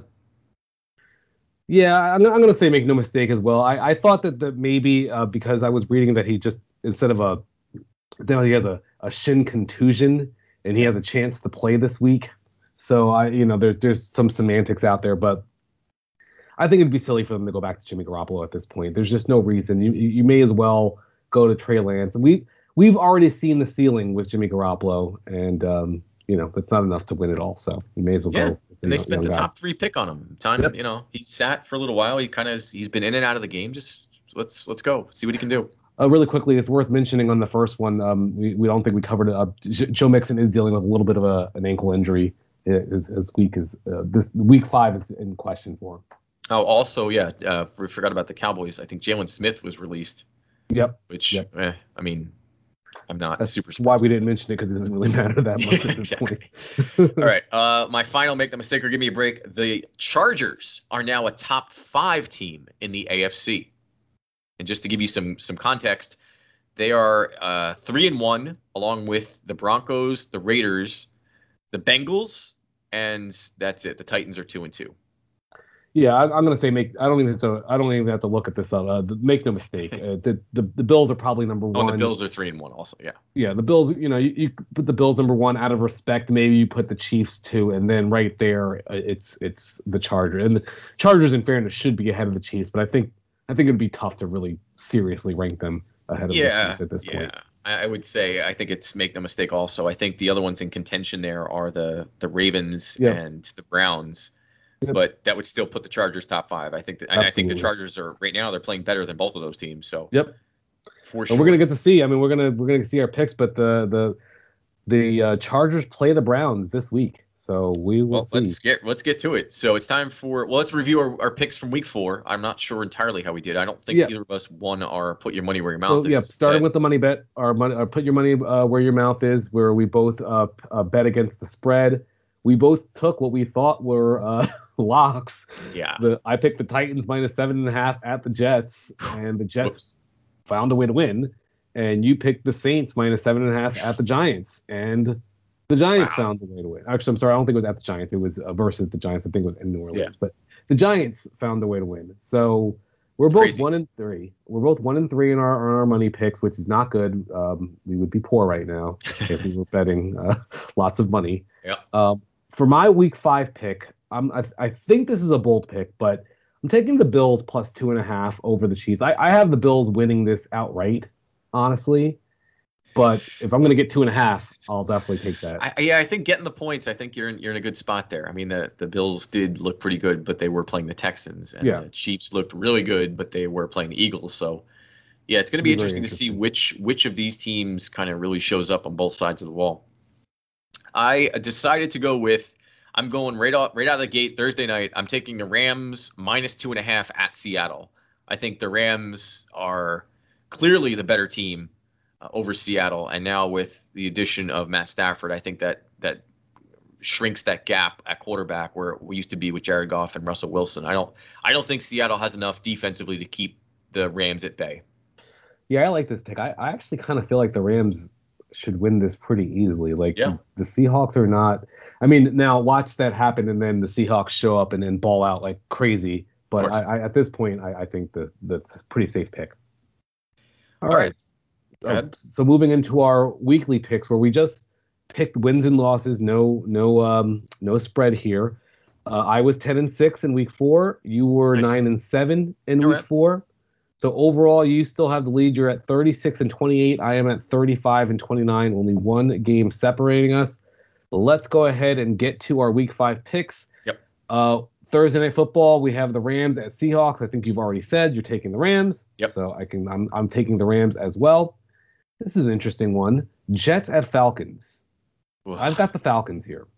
Yeah, I'm going to say make no mistake as well. I thought that maybe because I was reading that he just, instead of he has a shin contusion and he has a chance to play this week. So there's some semantics out there, but I think it'd be silly for them to go back to Jimmy Garoppolo at this point. There's just no reason. You may as well go to Trey Lance. We've already seen the ceiling with Jimmy Garoppolo, and it's not enough to win it all. So you may as well go. And they spent the top 3 pick on him. He sat for a little while. He's been in and out of the game. Just let's go see what he can do. Really quickly, it's worth mentioning on the first one. We don't think we covered it. Joe Mixon is dealing with a little bit of an ankle injury. As week as this week 5 is in question for him. Oh, also, we forgot about the Cowboys. I think Jalen Smith was released. Yep. I mean, I'm not That's super. Why we didn't mention it because it doesn't really matter that much at this point. All right. My final make the mistake or give me a break. The Chargers are now a top 5 team in the AFC. And just to give you some context, they are 3-1 along with the Broncos, the Raiders, the Bengals, and that's it. The Titans are 2-2. Yeah, I'm gonna say I don't even have to look at this up. Make no mistake, the Bills are probably number 1. Oh, the Bills are 3-1 also. Yeah. Yeah, the Bills. You put the Bills number 1 out of respect. Maybe you put the Chiefs 2, and then right there, it's the Chargers. And the Chargers, in fairness, should be ahead of the Chiefs. But I think it'd be tough to really seriously rank them ahead of the Chiefs at this point. I would say I think it's make no mistake. Also, I think the other ones in contention there are the Ravens and the Browns. but that would still put the Chargers top 5. I think I think the Chargers are right now they're playing better than both of those teams. So yep, for sure. We're gonna get to see. I mean, we're gonna see our picks, but the Chargers play the Browns this week, so we will see. Let's get to it. So it's time for let's review our picks from week 4. I'm not sure entirely how we did. I don't think either of us won our put your money where your mouth is. Yeah, starting with the money bet, our put your money where your mouth is, where we both bet against the spread. We both took what we thought were locks. Yeah. I picked the Titans minus 7.5 at the Jets, and the Jets found a way to win. And you picked the Saints minus 7.5 at the Giants, and the Giants found a way to win. Actually, I'm sorry, I don't think it was at the Giants. It was versus the Giants. I think it was in New Orleans, but the Giants found a way to win. So we're both 1-3. We're both 1-3 in our money picks, which is not good. We would be poor right now if we were betting lots of money. Yeah. For my week 5 pick, I think this is a bold pick, but I'm taking the Bills plus 2.5 over the Chiefs. I have the Bills winning this outright, honestly. But if I'm going to get 2.5, I'll definitely take that. I think getting the points, I think you're in a good spot there. I mean, the Bills did look pretty good, but they were playing the Texans. And the Chiefs looked really good, but they were playing the Eagles. So, yeah, it's going to be interesting to see which of these teams kind of really shows up on both sides of the wall. I decided to go with, I'm going right out of the gate Thursday night. I'm taking the Rams minus 2.5 at Seattle. I think the Rams are clearly the better team over Seattle. And now with the addition of Matt Stafford, I think that shrinks that gap at quarterback where we used to be with Jared Goff and Russell Wilson. I don't think Seattle has enough defensively to keep the Rams at bay. Yeah, I like this pick. I actually kind of feel like the Rams should win this pretty easily. Like the Seahawks are not. I mean, now watch that happen, and then the Seahawks show up and then ball out like crazy. But I at this point, I think that's a pretty safe pick. All right. So moving into our weekly picks, where we just picked wins and losses, no spread here. I was 10-6 in week 4. You were 9-7 in week 4. So overall, you still have the lead. You're at 36-28. I am at 35-29. Only one game separating us. But let's go ahead and get to our week 5 picks. Yep. Thursday Night Football, we have the Rams at Seahawks. I think you've already said you're taking the Rams. Yep. So I'm taking the Rams as well. This is an interesting one. Jets at Falcons. Oof. I've got the Falcons here.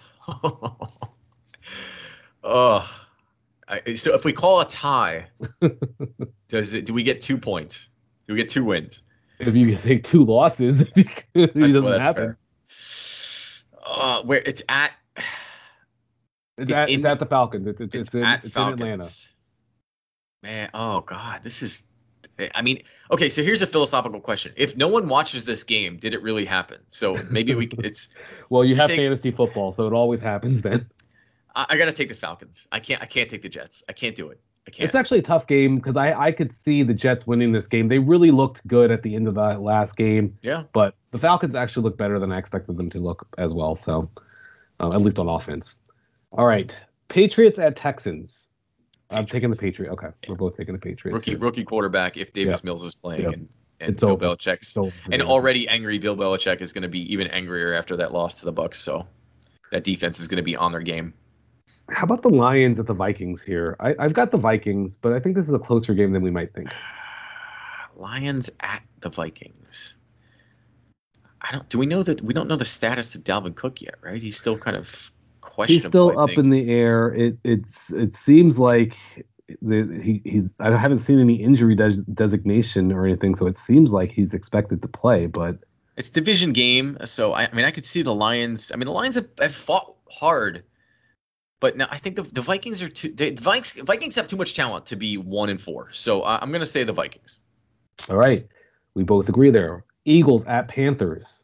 So if we call a tie, do we get 2 points? Do we get 2 wins? If you take 2 losses, it doesn't happen. Where it's at. It's at the Falcons. It's in Atlanta. Man, oh God, this is. I mean, okay. So here's a philosophical question: if no one watches this game, did it really happen? So maybe it's. Well, you have fantasy football, so it always happens then. I got to take the Falcons. I can't take the Jets. I can't do it. I can't. It's actually a tough game because I could see the Jets winning this game. They really looked good at the end of the last game. Yeah. But the Falcons actually look better than I expected them to look as well. So, at least on offense. All right. Patriots at Texans. I'm taking the Patriots. Okay. We're both taking the Patriots. Rookie quarterback if Davis Mills is playing and it's Bill Belichick's. And already angry Bill Belichick is going to be even angrier after that loss to the Bucs. So that defense is going to be on their game. How about the Lions at the Vikings here? I've got the Vikings, but I think this is a closer game than we might think. Lions at the Vikings. We don't know the status of Dalvin Cook yet, right? He's still kind of questionable. He's still up in the air. It seems like he's. I haven't seen any injury designation or anything, so it seems like he's expected to play. But it's division game, so I could see the Lions. I mean, the Lions have fought hard. But now I think the Vikings are Vikings have too much talent to be 1-4. So I'm going to say the Vikings. All right. We both agree there. Eagles at Panthers.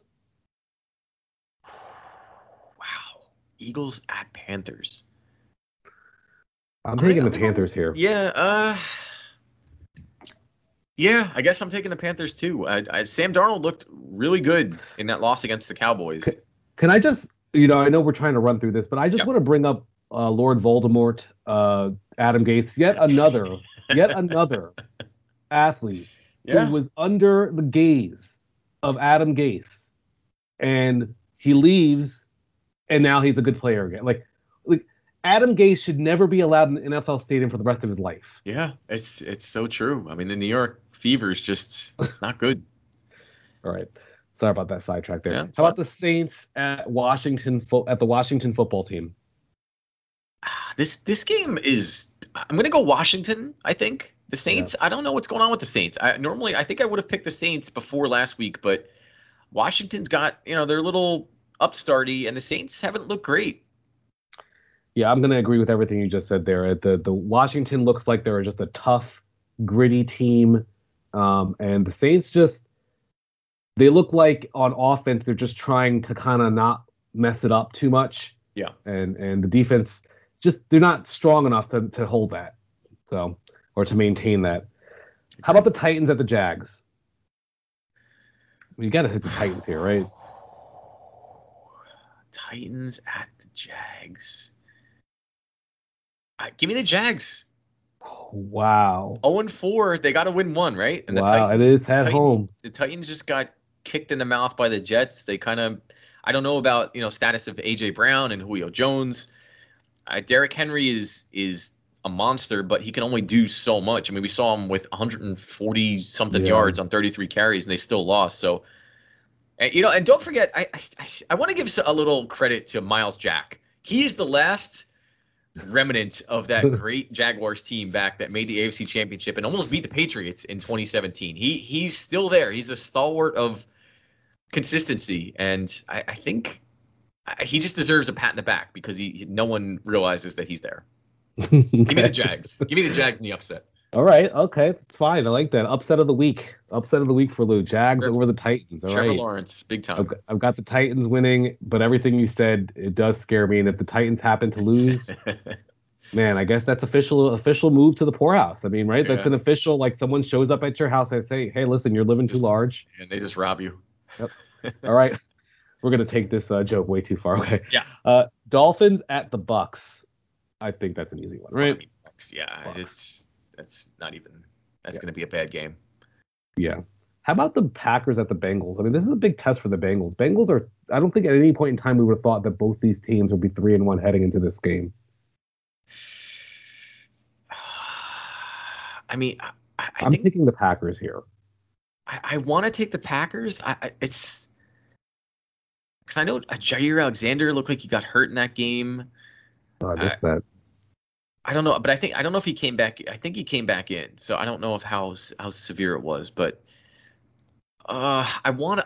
Wow. Eagles at Panthers. I'm taking the Panthers here. Yeah. Yeah, I guess I'm taking the Panthers too. Sam Darnold looked really good in that loss against the Cowboys. Can I just, I know we're trying to run through this, but I just want to bring up Lord Voldemort, Adam Gase, yet another athlete who was under the gaze of Adam Gase, and he leaves, and now he's a good player again. Like Adam Gase should never be allowed in the NFL stadium for the rest of his life. Yeah, it's so true. I mean, the New York Fever is just it's not good. All right. Sorry about that sidetrack there. Yeah, How about the Saints at the Washington football team? This game is. I'm gonna go Washington. I think the Saints. I don't know what's going on with the Saints. I think I would have picked the Saints before last week, but Washington's got they're a little upstarty, and the Saints haven't looked great. Yeah, I'm gonna agree with everything you just said there. The Washington looks like they're just a tough, gritty team, and the Saints they look like on offense they're just trying to kind of not mess it up too much. Yeah, and the defense. They're not strong enough to hold that, or to maintain that. How about the Titans at the Jags? You got to hit the Titans here, right? Titans at the Jags. Give me the Jags. Wow. 0-4. They got to win one, right? And wow, it is at home. The Titans just got kicked in the mouth by the Jets. They kind of, I don't know about status of AJ Brown and Julio Jones. Derrick Henry is a monster, but he can only do so much. I mean, we saw him with 140 something yards on 33 carries, and they still lost. So, and don't forget, I want to give a little credit to Myles Jack. He is the last remnant of that great Jaguars team back that made the AFC Championship and almost beat the Patriots in 2017. He's still there. He's a stalwart of consistency, and I think. He just deserves a pat in the back because no one realizes that he's there. Give me the Jags. Give me the Jags in the upset. All right. Okay. It's fine. I like that. Upset of the week. Upset of the week for Lou. Jags over the Titans. All Trevor right. Lawrence. Big time. I've got the Titans winning, but everything you said, it does scare me. And if the Titans happen to lose, man, I guess that's official move to the poorhouse. I mean, right? That's an official, like someone shows up at your house and say, hey, listen, you're living too large. And they just rob you. Yep. All right. We're going to take this joke way too far. Okay. Yeah. Dolphins at the Bucks. I think that's an easy one, right? Bucks, yeah. Bucks. That's not even. That's going to be a bad game. Yeah. How about the Packers at the Bengals? I mean, this is a big test for the Bengals. Bengals are. I don't think at any point in time we would have thought that both these teams would be 3-1 heading into this game. I mean, I'm taking the Packers here. I want to take the Packers. It's. Because I know Jair Alexander looked like he got hurt in that game. Oh, I missed that. I don't know, but I don't know if he came back. I think he came back in, so I don't know how severe it was. But I want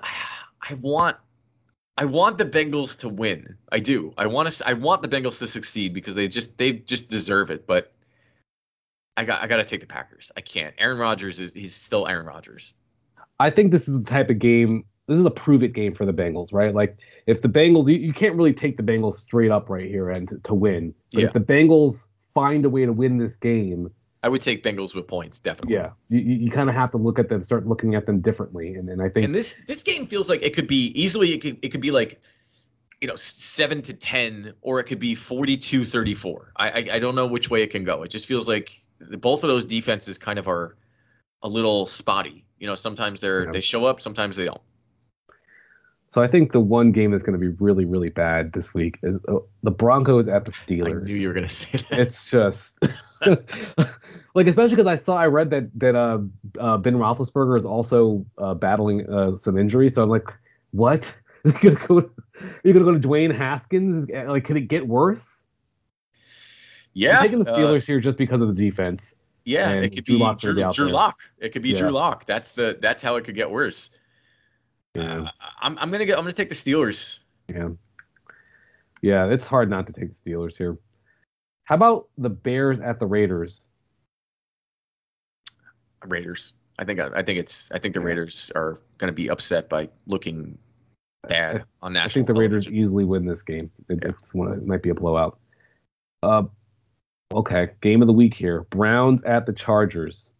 the Bengals to win. I do. I want the Bengals to succeed because they just deserve it. But I got to take the Packers. I can't. Aaron Rodgers he's still Aaron Rodgers. I think this is the type of game. This is a prove it game for the Bengals, right? Like if the Bengals, you can't really take the Bengals straight up right here and to win. But if the Bengals find a way to win this game, I would take Bengals with points, definitely. Yeah, you kind of have to look at them, start looking at them differently, and I think. And this game feels like it could be easily. It could be like, 7-10, or it could be 42-34. I don't know which way it can go. It just feels like both of those defenses kind of are a little spotty. Sometimes they show up, sometimes they don't. So I think the one game that's going to be really, really bad this week is the Broncos at the Steelers. I knew you were going to say that. It's just like, especially because I read that Ben Roethlisberger is also battling some injury. So I'm like, what? Are you going to go to Dwayne Haskins? Like, could it get worse? Yeah, I'm taking the Steelers here just because of the defense. Yeah, it could be Drew Lock. It could be Drew Lock. That's how it could get worse. Yeah. I'm gonna take the Steelers. Yeah, it's hard not to take the Steelers here. How about the Bears at the Raiders? Raiders. I think the Raiders are gonna be upset by looking bad on national. I think the television. Raiders easily win this game. It might be a blowout. Okay, game of the week here. Browns at the Chargers.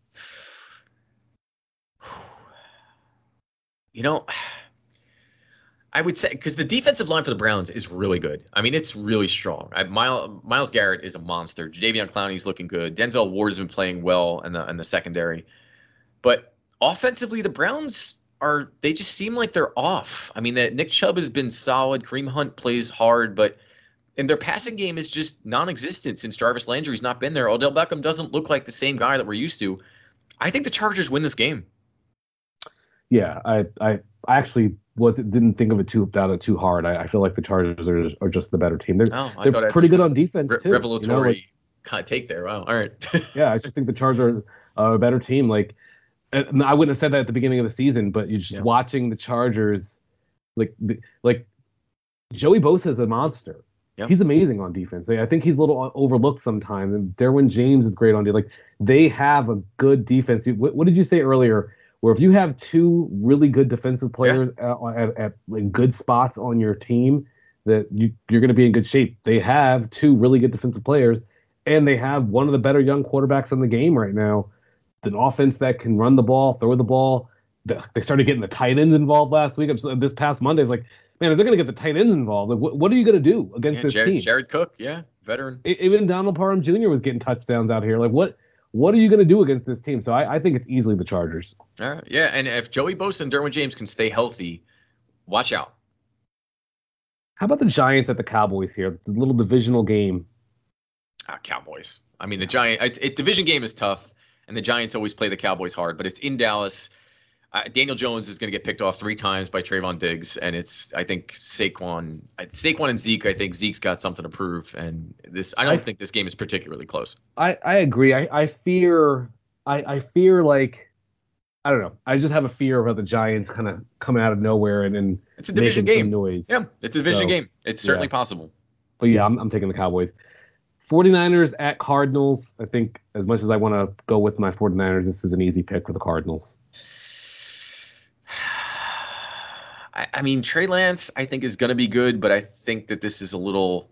I would say because the defensive line for the Browns is really good. I mean, it's really strong. Myles Garrett is a monster. Jadeveon Clowney's looking good. Denzel Ward's been playing well in the secondary. But offensively, the Browns they just seem like they're off. I mean, Nick Chubb has been solid. Kareem Hunt plays hard, but And their passing game is just non-existent since Jarvis Landry's not been there. Odell Beckham doesn't look like the same guy that we're used to. I think the Chargers win this game. Yeah, I actually didn't think of it too hard. I feel like the Chargers are just the better team. They're pretty good on defense too. Revelatory kind of take there. Wow. All right. Yeah, I just think the Chargers are a better team. Like, I wouldn't have said that at the beginning of the season, but you're just watching the Chargers, like Joey Bosa is a monster. Yep. He's amazing on defense. I think he's a little overlooked sometimes. And Derwin James is great on defense. Like, they have a good defense. What did you say earlier? Where if you have two really good defensive players at like good spots on your team, that you're going to be in good shape. They have two really good defensive players, and they have one of the better young quarterbacks in the game right now. It's an offense that can run the ball, throw the ball. They started getting the tight ends involved last week. This past Monday, I was like, man, if they're going to get the tight ends involved, like, what are you going to do against this team? Jared Cook, veteran. Even Donald Parham Jr. was getting touchdowns out here. Like, what are you going to do against this team? So I think it's easily the Chargers. All right. Yeah, and if Joey Bosa and Derwin James can stay healthy, watch out. How about the Giants at the Cowboys here? It's a little divisional game. Cowboys. I mean, the division game is tough, and the Giants always play the Cowboys hard, but it's in Dallas. Daniel Jones is going to get picked off 3 times by Trayvon Diggs, and I think Saquon and Zeke. I think Zeke's got something to prove, and I don't think this game is particularly close. I agree. I fear like, I don't know. I just have a fear about the Giants kind of coming out of nowhere and it's a division making game. Some noise. Yeah, it's a division game. It's certainly possible. But yeah, I'm taking the Cowboys. 49ers at Cardinals. I think as much as I want to go with my 49ers, this is an easy pick for the Cardinals. I mean, Trey Lance, I think, is going to be good, but I think that this is a little.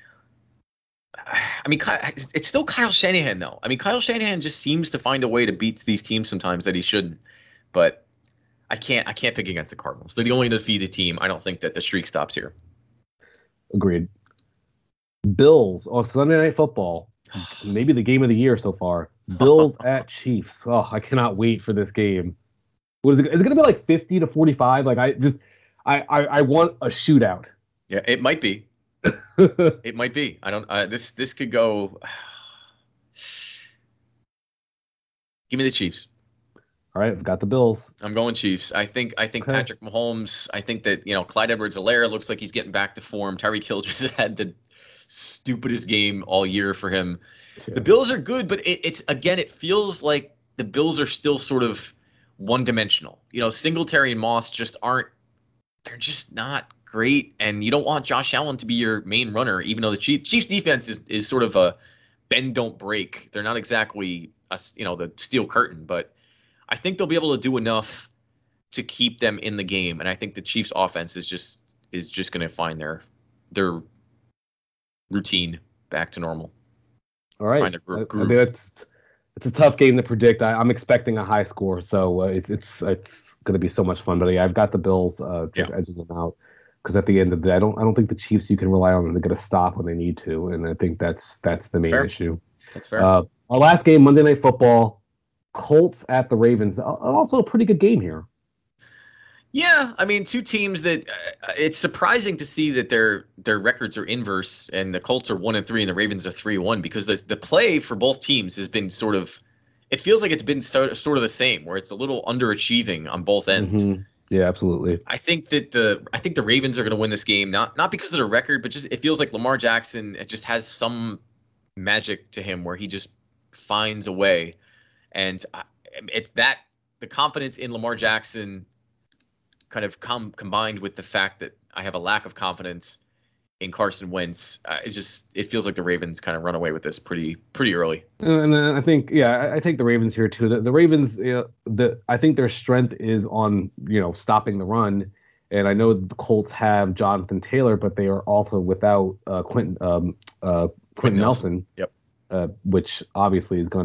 I mean, it's still Kyle Shanahan, though. I mean, Kyle Shanahan just seems to find a way to beat these teams sometimes that he shouldn't. But I can't pick against the Cardinals. They're the only defeated team. I don't think that the streak stops here. Agreed. Bills. Oh, Sunday Night Football. Maybe the game of the year so far. Bills at Chiefs. Oh, I cannot wait for this game. What is it? Is it going to be like 50-45? Like I want a shootout. Yeah, it might be. It might be. I don't. This could go. Give me the Chiefs. All right, I've got the Bills. I'm going Chiefs. I think Patrick Mahomes. I think that Clyde Edwards-Helaire looks like he's getting back to form. Tyreek Hill just had the stupidest game all year for him. Yeah. The Bills are good, but it feels like the Bills are still sort of one-dimensional. Singletary and Moss just aren't. They're just not great, and you don't want Josh Allen to be your main runner, even though the Chiefs defense is sort of a bend don't break. They're not exactly the steel curtain, but I think they'll be able to do enough to keep them in the game, and I think the Chiefs offense is just going to find their routine back to normal. All right, find a groove. I mean, it's a tough game to predict. I'm expecting a high score, so it's going to be so much fun. But yeah, I've got the Bills edging them out. Because at the end of the day, I don't think the Chiefs, you can rely on them to get a stop when they need to, and I think that's the main issue. That's fair. Our last game, Monday Night Football, Colts at the Ravens. Also a pretty good game here. Yeah, I mean, two teams that it's surprising to see that their records are inverse, and the Colts are 1-3 and the Ravens are 3-1, because the play for both teams has been sort of, it feels like it's been sort of the same, where it's a little underachieving on both ends. Mm-hmm. Yeah, absolutely. I think the Ravens are going to win this game, not because of the record, but just it feels like Lamar Jackson just has some magic to him where he just finds a way, and it's that the confidence in Lamar Jackson kind of combined with the fact that I have a lack of confidence in Carson Wentz. It feels like the Ravens kind of run away with this pretty early. And I think, I take the Ravens here too. The Ravens, I think their strength is on stopping the run. And I know the Colts have Jonathan Taylor, but they are also without Quentin Nelson. Yep. Which obviously is going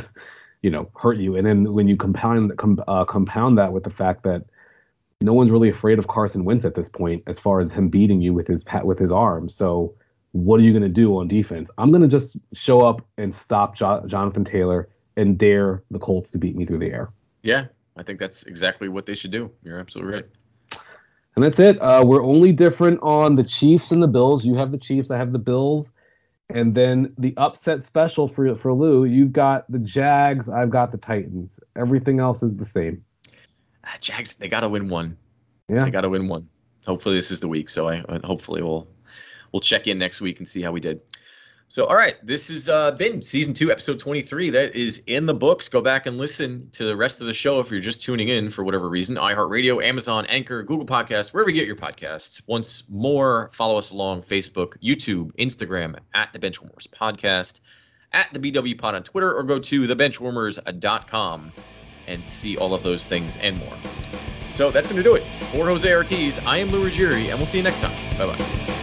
to hurt you. And then when you compound that with the fact that no one's really afraid of Carson Wentz at this point, as far as him beating you with his arm. So what are you going to do on defense? I'm going to just show up and stop Jonathan Taylor and dare the Colts to beat me through the air. Yeah, I think that's exactly what they should do. You're absolutely right. And that's it. We're only different on the Chiefs and the Bills. You have the Chiefs, I have the Bills. And then the upset special for Lou, you've got the Jags, I've got the Titans. Everything else is the same. Jags, they got to win one. Yeah. They got to win one. Hopefully this is the week. So hopefully we'll check in next week and see how we did. So, all right, this has been Season 2, Episode 23. That is in the books. Go back and listen to the rest of the show if you're just tuning in for whatever reason. iHeartRadio, Amazon, Anchor, Google Podcasts, wherever you get your podcasts. Once more, follow us along Facebook, YouTube, Instagram, at The Benchwarmers Podcast, at the BW Pod on Twitter, or go to thebenchwarmers.com and see all of those things and more. So that's going to do it. For Jose Ortiz, I am Lou Ruggieri, and we'll see you next time. Bye-bye.